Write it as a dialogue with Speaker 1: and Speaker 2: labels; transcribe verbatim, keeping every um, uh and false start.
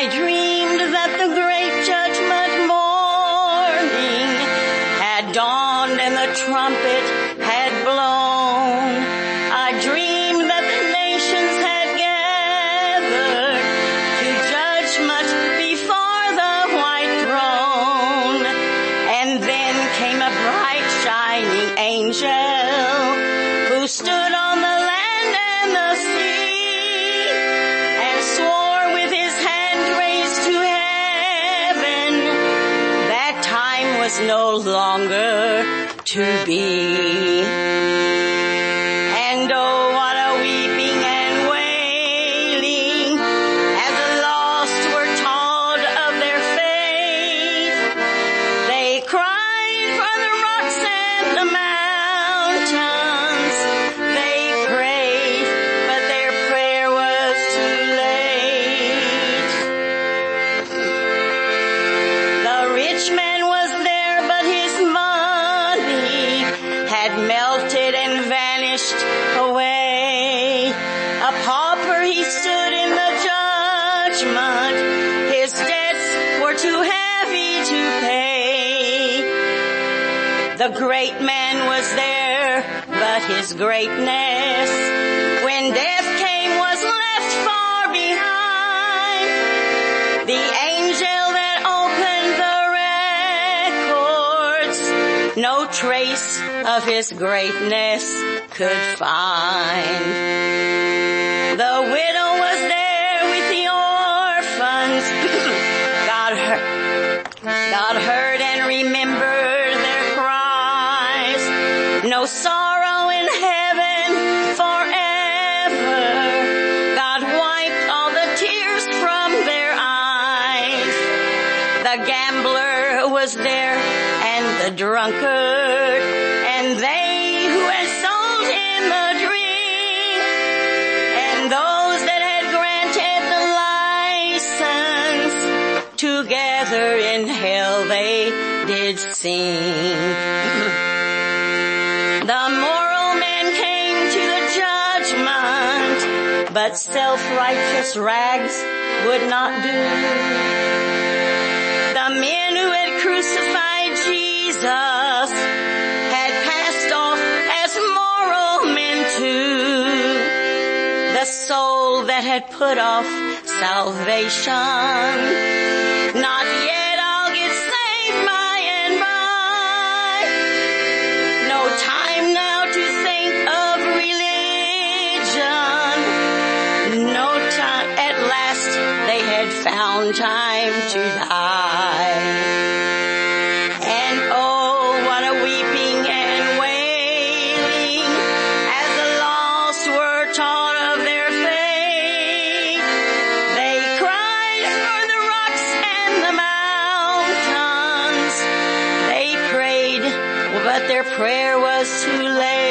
Speaker 1: I dreamed that the great judgment morning had dawned and the trumpet had blown. I dreamed that the nations had gathered to judgment before the white throne. And then came a bright shining angel who stood on the land and the sea and swore with his hand raised to heaven that time was no longer to be. And oh, what a weeping and wailing as the lost were told of their fate. They cried from the rocks and the mountains. They prayed, but their prayer was too late. The rich man was there, but his money had melted and vanished away. A pauper he stood in the judgment. His debts were too heavy to pay. The great man was there, but his greatness, when death came, was left far behind. The angel that opened the records, no trace of his greatness could find. The widow was there with the orphans. God heard, God heard and remembered their cries. No sorrow in heaven forever. God wiped all the tears from their eyes. The gambler was there and the drunkard, and they who had sold him a drink, and those that had granted the license, together in hell they did sing. The moral man came to the judgment, but self-righteous rags would not do. The men who had crucified Jesus had passed off as moral men too. The soul that had put off salvation, not yet, I'll get saved by and by. No time now to think of religion. No time, at last they had found time to die. And oh, what a weeping and wailing as the lost were taught of their fate. They cried for the rocks and the mountains. They prayed, but their prayer was too late.